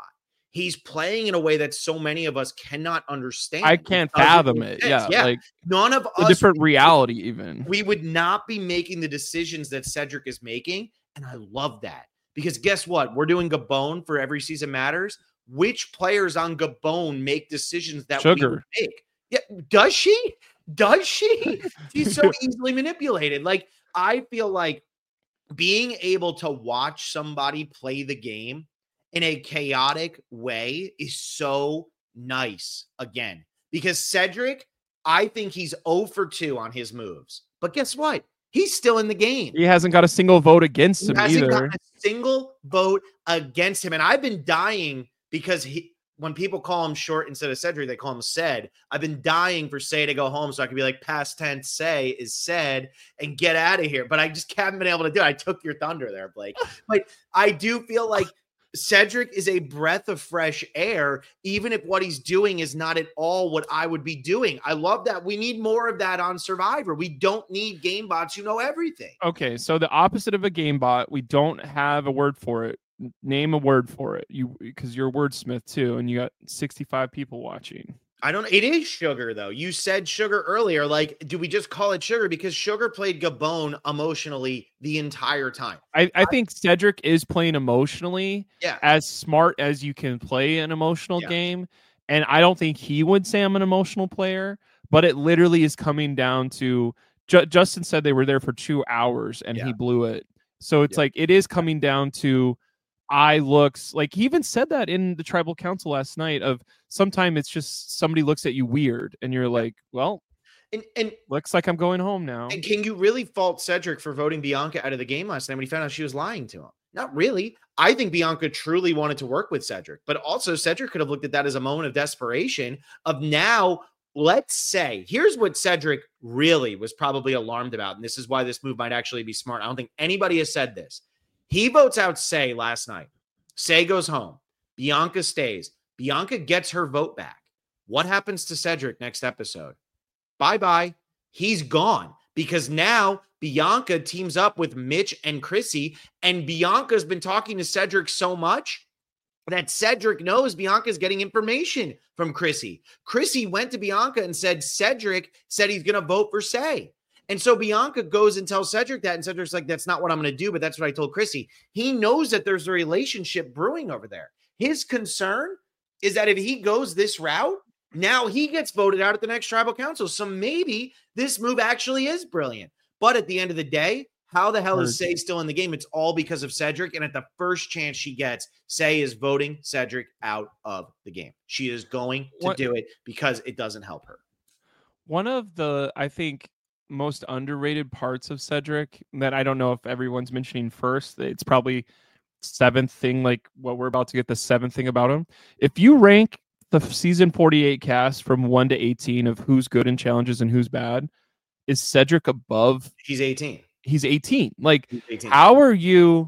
he's playing in a way that so many of us cannot understand. I can't fathom it. Yeah, yeah. Like none of a us different reality. Even we would not be making the decisions that Cedric is making, and I love that because guess what? We're doing Gabon for Every Season Matters. Which players on Gabon make decisions that Sugar. we would make? Yeah, does she? Does she? She's so easily manipulated. Like I feel like being able to watch somebody play the game in a chaotic way is so nice again. Because Cedric, I think he's zero for two on his moves. But guess what? He's still in the game. He hasn't got a single vote against he him hasn't either. Got a single vote against him. And I've been dying because he, when people call him short instead of Cedric, they call him Ced. I've been dying for Say to go home so I could be like, past tense Say is Ced and get out of here. But I just haven't been able to do it. I took your thunder there, Blake. But I do feel like Cedric is a breath of fresh air, even if what he's doing is not at all what I would be doing. I love that. We need more of that on Survivor. We don't need game bots who know everything. Okay, so the opposite of a game bot, we don't have a word for it. Name a word for it. You because you're a wordsmith too, and you got sixty-five people watching. I don't it is Sugar though. You said Sugar earlier. Like, do we just call it Sugar? Because Sugar played Gabon emotionally the entire time. I, I think Cedric is playing emotionally yeah. as smart as you can play an emotional yeah. game. And I don't think he would say I'm an emotional player, but it literally is coming down to Ju- Justin said they were there for two hours and yeah. he blew it. So it's yeah. like it is coming down to eye looks. Like he even said that in the tribal council last night of sometimes it's just somebody looks at you weird and you're like, well, and, and looks like I'm going home now. And can you really fault Cedric for voting Bianca out of the game last night when he found out she was lying to him? Not really. I think Bianca truly wanted to work with Cedric, but also Cedric could have looked at that as a moment of desperation of now, let's say, here's what Cedric really was probably alarmed about. And this is why this move might actually be smart. I don't think anybody has said this. He votes out Say last night. Say goes home. Bianca stays. Bianca gets her vote back. What happens to Cedric next episode? Bye-bye. He's gone because now Bianca teams up with Mitch and Chrissy, and Bianca's been talking to Cedric so much that Cedric knows Bianca's getting information from Chrissy. Chrissy went to Bianca and said, Cedric said he's going to vote for Say. And so Bianca goes and tells Cedric that, and Cedric's like, that's not what I'm going to do, but that's what I told Chrissy. He knows that there's a relationship brewing over there. His concern is that if he goes this route, now he gets voted out at the next tribal council. So maybe this move actually is brilliant. But at the end of the day, how the hell is Say still in the game? It's all because of Cedric. And at the first chance she gets, Say is voting Cedric out of the game. She is going to what? do it because it doesn't help her. One of the, I think, most underrated parts of Cedric that I don't know if everyone's mentioning first, it's probably seventh thing, like what we're about to get the seventh thing about him. If you rank the season forty-eight cast from one to eighteen of who's good in challenges and who's bad, is Cedric above? He's eighteen. He's eighteen. Like, He's eighteen. How are you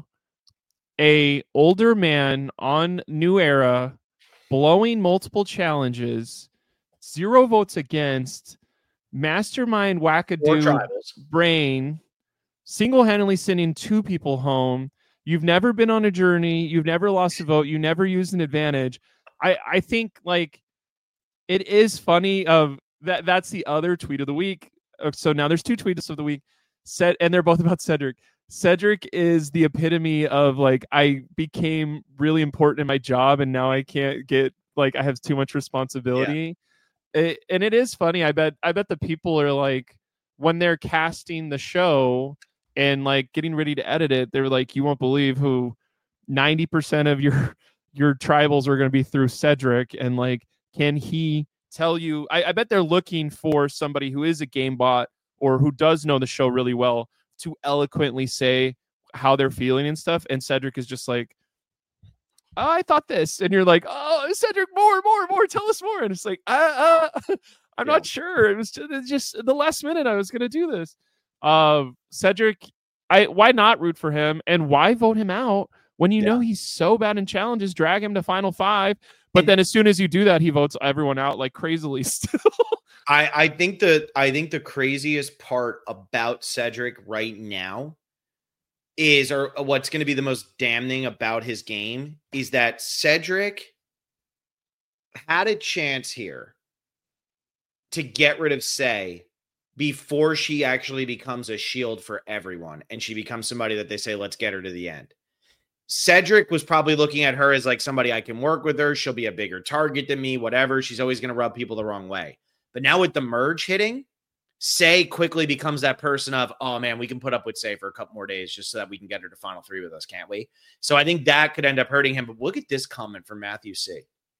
a older man on New Era blowing multiple challenges, zero votes against, mastermind wackadoo brain, single-handedly sending two people home? You've never been on a journey. You've never lost a vote. You never used an advantage. I, I think like it is funny of that. That's the other tweet of the week. So now there's two tweets of the week set, and they're both about Cedric. Cedric is the epitome of like, I became really important in my job and now I can't get like, I have too much responsibility. Yeah. It, and it is funny. I bet, I bet the people are like, when they're casting the show and like getting ready to edit it, they're like, you won't believe who ninety percent of your, your tribals are going to be through Cedric. And like, can he tell you, I, I bet they're looking for somebody who is a game bot or who does know the show really well to eloquently say how they're feeling and stuff. And Cedric is just like, oh, I thought this. And you're like, oh, Cedric, more, more, more. Tell us more. And it's like, uh, uh I'm yeah. not sure. It was just, it was just the last minute I was going to do this. Uh, Cedric, I why not root for him? And why vote him out when you yeah. know he's so bad in challenges? Drag him to final five. But and then as soon as you do that, he votes everyone out like crazily still. I, I think the I think the craziest part about Cedric right now is, or what's going to be the most damning about his game, is that Cedric had a chance here to get rid of Say before she actually becomes a shield for everyone and she becomes somebody that they say, let's get her to the end. Cedric was probably looking at her as like somebody I can work with her. She'll be a bigger target than me, whatever. She's always going to rub people the wrong way. But now with the merge hitting, Say quickly becomes that person of, oh man, we can put up with Say for a couple more days just so that we can get her to final three with us, can't we? So I think that could end up hurting him. But look at this comment from Matthew C.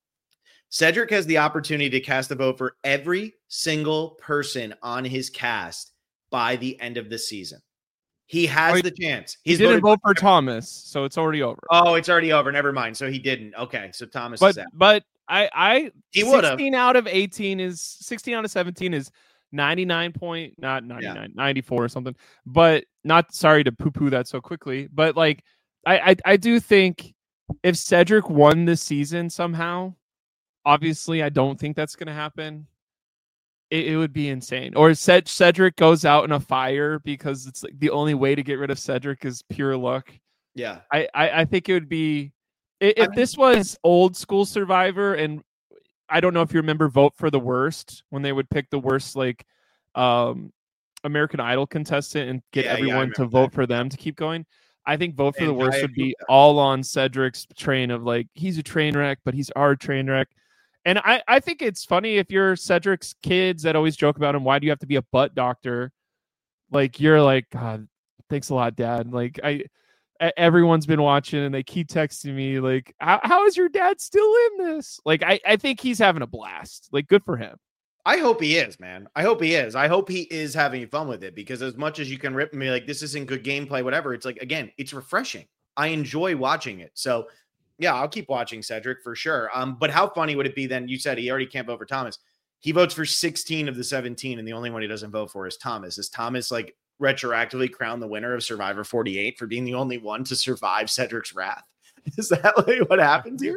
Cedric has the opportunity to cast a vote for every single person on his cast by the end of the season. He has oh, the chance. He's he didn't vote for Thomas, so it's already over. Oh, it's already over. Never mind. So he didn't. Okay, so Thomas but, is out. But I, I he would have. sixteen out of eighteen is sixteen out of seventeen is ninety-nine point, not ninety-nine, yeah. ninety-four or something. But not sorry to poo-poo that so quickly. But like, I, I, I do think if Cedric won this season somehow, obviously I don't think that's going to happen. It, it would be insane. Or Ced- Cedric goes out in a fire because it's like the only way to get rid of Cedric is pure luck. Yeah. I, I, I think it would be, if I mean, this was old school Survivor, and I don't know if you remember Vote for the Worst, when they would pick the worst like um, American Idol contestant and get yeah, everyone yeah, to vote that. for them to keep going. I think Vote for and the Worst I would be that. all on Cedric's train of like, he's a train wreck, but he's our train wreck. And I, I think it's funny if you're Cedric's kids that always joke about him, why do you have to be a butt doctor? Like, you're like, God, thanks a lot, Dad. Like, I, everyone's been watching and they keep texting me, like, how, how is your dad still in this? Like, I, I think he's having a blast. Like, good for him. I hope he is, man. I hope he is. I hope he is having fun with it, because as much as you can rip me, like, this isn't good gameplay, whatever, it's like, again, it's refreshing. I enjoy watching it. So, yeah, I'll keep watching Cedric for sure. Um, but how funny would it be then? You said he already can't vote for Thomas. He votes for sixteen of the seventeen, and the only one he doesn't vote for is Thomas. Is Thomas like retroactively crowned the winner of Survivor forty-eight for being the only one to survive Cedric's wrath? Is that like what happens here?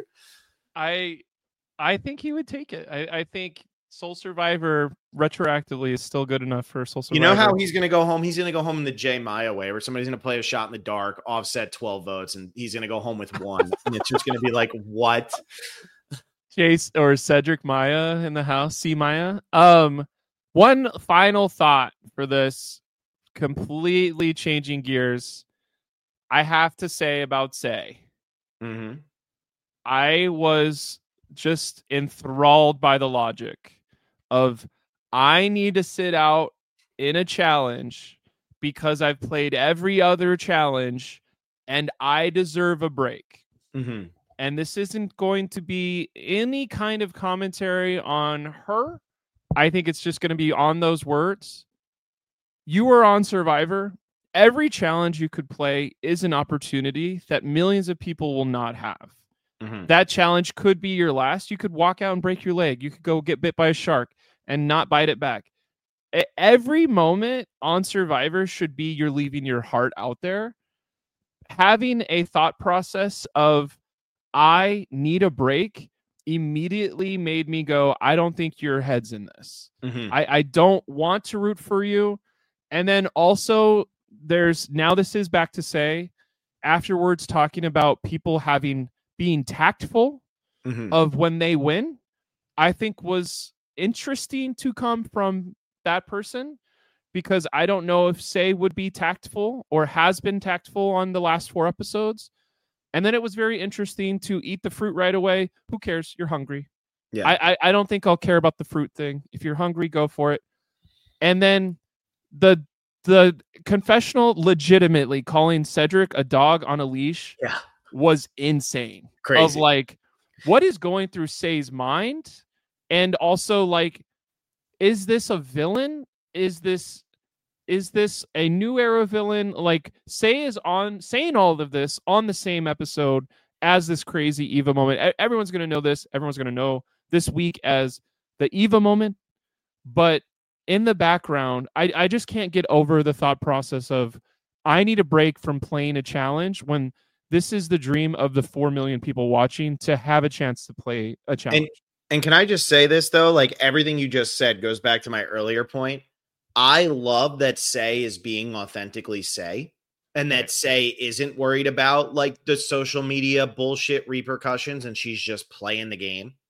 I I think he would take it. I, I think Soul Survivor retroactively is still good enough for Soul Survivor. You know how he's going to go home? He's going to go home in the Jay Maya way, where somebody's going to play a shot in the dark, offset twelve votes, and he's going to go home with one. And it's just going to be like, what? Chase or Cedric Maya in the house. See Maya. Um, one final thought for this, completely changing gears. I have to say about Say. Mm-hmm. I was just enthralled by the logic of I need to sit out in a challenge because I've played every other challenge and I deserve a break. Mm-hmm. And this isn't going to be any kind of commentary on her. I think it's just going to be on those words. You were on Survivor. Every challenge you could play is an opportunity that millions of people will not have. Mm-hmm. That challenge could be your last. You could walk out and break your leg. You could go get bit by a shark and not bite it back. Every moment on Survivor should be you're leaving your heart out there. Having a thought process of, I need a break, immediately made me go, I don't think your head's in this. Mm-hmm. I, I don't want to root for you. And then also, there's, now this is back to Say, afterwards talking about people having, being tactful mm-hmm. of when they win, I think was interesting to come from that person, because I don't know if Say would be tactful or has been tactful on the last four episodes. And then it was very interesting to eat the fruit right away. Who cares? You're hungry. Yeah. I, I, I don't think I'll care about the fruit thing. If you're hungry, go for it. And then the the confessional legitimately calling Cedric a dog on a leash yeah. was insane. Crazy. Of like, what is going through Say's mind? And also, like, is this a villain? Is this is this a new era villain? Like, Say is on saying all of this on the same episode as this crazy Eva moment. Everyone's gonna know this. Everyone's gonna know this week as the Eva moment. But in the background, I, I just can't get over the thought process of I need a break from playing a challenge when this is the dream of the four million people watching to have a chance to play a challenge. And, and can I just say this, though? Like, everything you just said goes back to my earlier point. I love that Say is being authentically Say, and that Say isn't worried about like the social media bullshit repercussions, and she's just playing the game.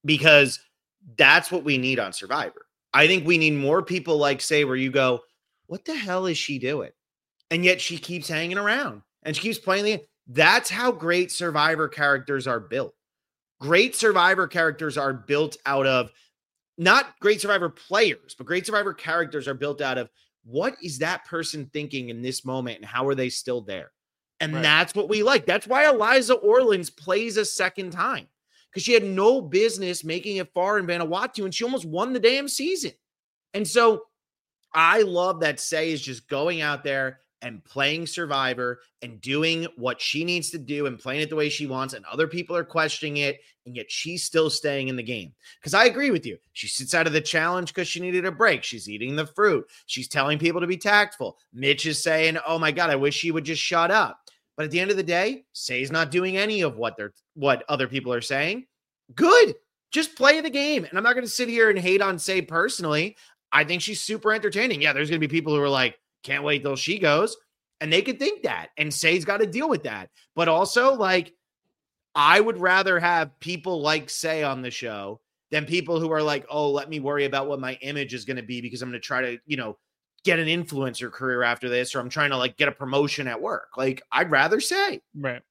because that's what we need on Survivor. I think we need more people like Say, where you go, what the hell is she doing? And yet she keeps hanging around and she keeps playing the. That's how great Survivor characters are built. Great Survivor characters are built out of not great Survivor players, but great Survivor characters are built out of what is that person thinking in this moment and how are they still there? And right. That's what we like. That's why Eliza Orlins plays a second time, because she had no business making it far in Vanuatu and she almost won the damn season. And so I love that Say is just going out there and playing Survivor and doing what she needs to do and playing it the way she wants. And other people are questioning it. And yet she's still staying in the game. Because I agree with you. She sits out of the challenge because she needed a break. She's eating the fruit. She's telling people to be tactful. Mitch is saying, oh my God, I wish she would just shut up. But at the end of the day, Say's not doing any of what they're, what other people are saying. Good. Just play the game. And I'm not going to sit here and hate on Say personally. I think she's super entertaining. Yeah, there's going to be people who are like, can't wait till she goes. And they could think that. And Say's got to deal with that. But also, like, I would rather have people like Say on the show than people who are like, oh, let me worry about what my image is going to be because I'm going to try to, you know, get an influencer career after this, or I'm trying to like get a promotion at work. Like, I'd rather Say. Right.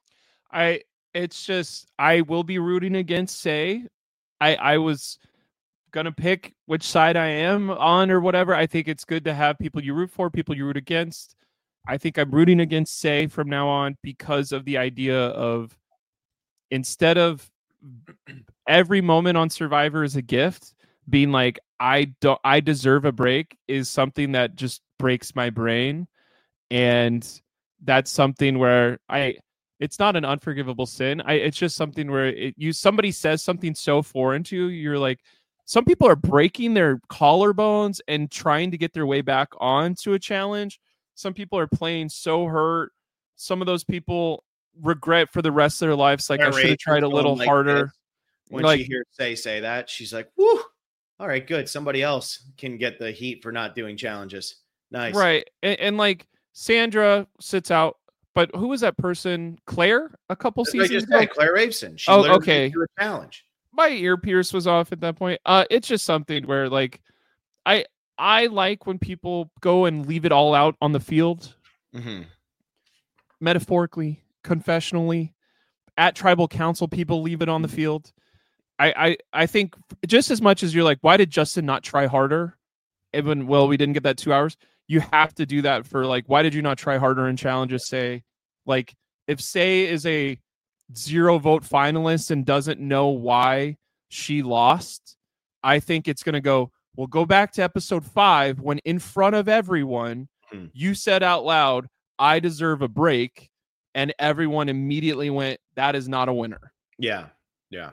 I, it's just, I will be rooting against Say. I, I was gonna pick which side I am on or whatever. I think it's good to have people you root for, people you root against. I think I'm rooting against Say from now on because of the idea of, instead of every moment on Survivor is a gift, being like, I don't, I deserve a break is something that just breaks my brain. And that's something where I, it's not an unforgivable sin. I, it's just something where it, you, somebody says something so foreign to you, you're like, some people are breaking their collarbones and trying to get their way back onto a challenge. Some people are playing so hurt. Some of those people regret for the rest of their lives. Like, I should have tried a little like harder. This. When like, she hears Say say that, she's like, whoo, all right, good. Somebody else can get the heat for not doing challenges. Nice. Right. And, and like Sandra sits out, but who was that person? Claire? A couple That's seasons ago? ago? Claire Aveson. She oh, literally okay. threw a challenge. My ear pierce was off at that point. Uh, it's just something where, like, I I like when people go and leave it all out on the field, mm-hmm. metaphorically, confessionally. At tribal council, people leave it on the field. I, I I think just as much as you're like, why did Justin not try harder? Even well, we didn't get that two hours. You have to do that for, like, why did you not try harder in challenges? Say, like, if Say is a zero vote finalist and doesn't know why she lost, I think it's going to go, well, go back to episode five when in front of everyone, mm. you said out loud, I deserve a break. And everyone immediately went, that is not a winner. Yeah. Yeah.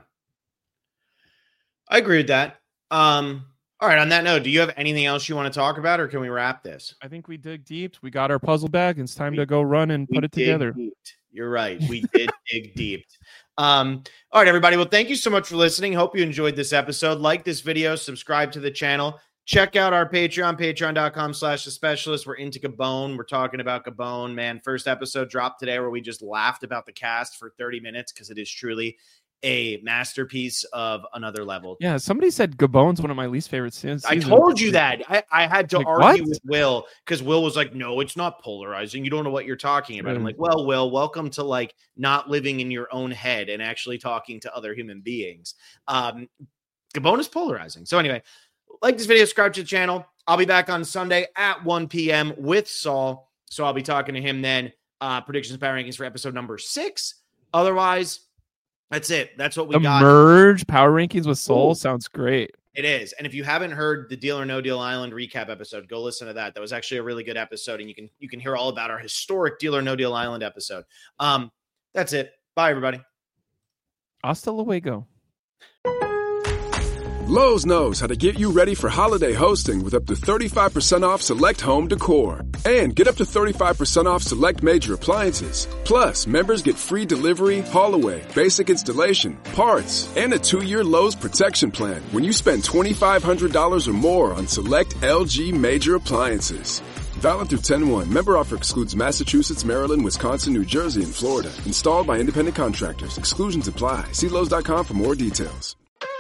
I agree with that. Um, all right. On that note, do you have anything else you want to talk about, or can we wrap this? I think we dig deep. We got our puzzle bag. It's time we, to go run and put it together. Deep. You're right. We did dig deep. Um, all right, everybody. Well, thank you so much for listening. Hope you enjoyed this episode. Like this video, subscribe to the channel. Check out our Patreon, patreon.com slash the specialist. We're into Gabon. We're talking about Gabon, man. First episode dropped today where we just laughed about the cast for thirty minutes because it is truly a masterpiece of another level. Yeah, somebody said Gabon's one of my least favorite seasons. I told you that. I, I had to like, argue what? with Will because Will was like, no, it's not polarizing. You don't know what you're talking about. Mm. I'm like, well, Will, welcome to like not living in your own head and actually talking to other human beings. Um, Gabon is polarizing. So anyway, like this video, subscribe to the channel. I'll be back on Sunday at one p.m. with Saul. So I'll be talking to him then. Uh, predictions and power rankings for episode number six. Otherwise, that's it. That's what we the got. Merge power rankings with Soul Ooh. Sounds great. It is. And if you haven't heard the Deal or No Deal Island recap episode, go listen to that. That was actually a really good episode. And you can you can hear all about our historic Deal or No Deal Island episode. Um, that's it. Bye, everybody. Hasta luego. Lowe's knows how to get you ready for holiday hosting with up to thirty-five percent off select home decor. And get up to thirty-five percent off select major appliances. Plus, members get free delivery, haul away, basic installation, parts, and a two-year Lowe's protection plan when you spend twenty-five hundred dollars or more on select L G major appliances. Valid through ten one. Member offer excludes Massachusetts, Maryland, Wisconsin, New Jersey, and Florida. Installed by independent contractors. Exclusions apply. See Lowe's dot com for more details.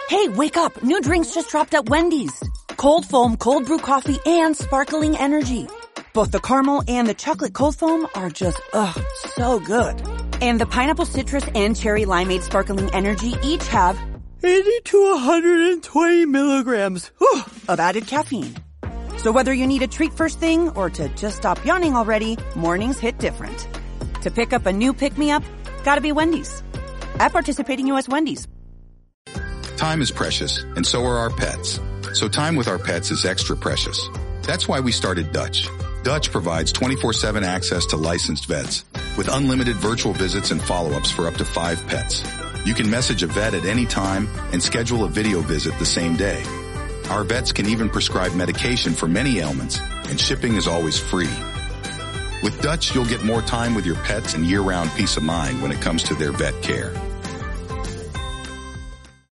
Hey, wake up. New drinks just dropped at Wendy's. Cold foam, cold brew coffee, and sparkling energy. Both the caramel and the chocolate cold foam are just, ugh, so good. And the pineapple citrus and cherry limeade sparkling energy each have eighty to one hundred twenty milligrams whew, of added caffeine. So whether you need a treat first thing or to just stop yawning already, mornings hit different. To pick up a new pick-me-up, gotta be Wendy's. At participating U S Wendy's. Time is precious, and so are our pets. So time with our pets is extra precious. That's why we started Dutch. Dutch provides twenty-four seven access to licensed vets with unlimited virtual visits and follow-ups for up to five pets. You can message a vet at any time and schedule a video visit the same day. Our vets can even prescribe medication for many ailments, and shipping is always free. With Dutch, you'll get more time with your pets and year-round peace of mind when it comes to their vet care.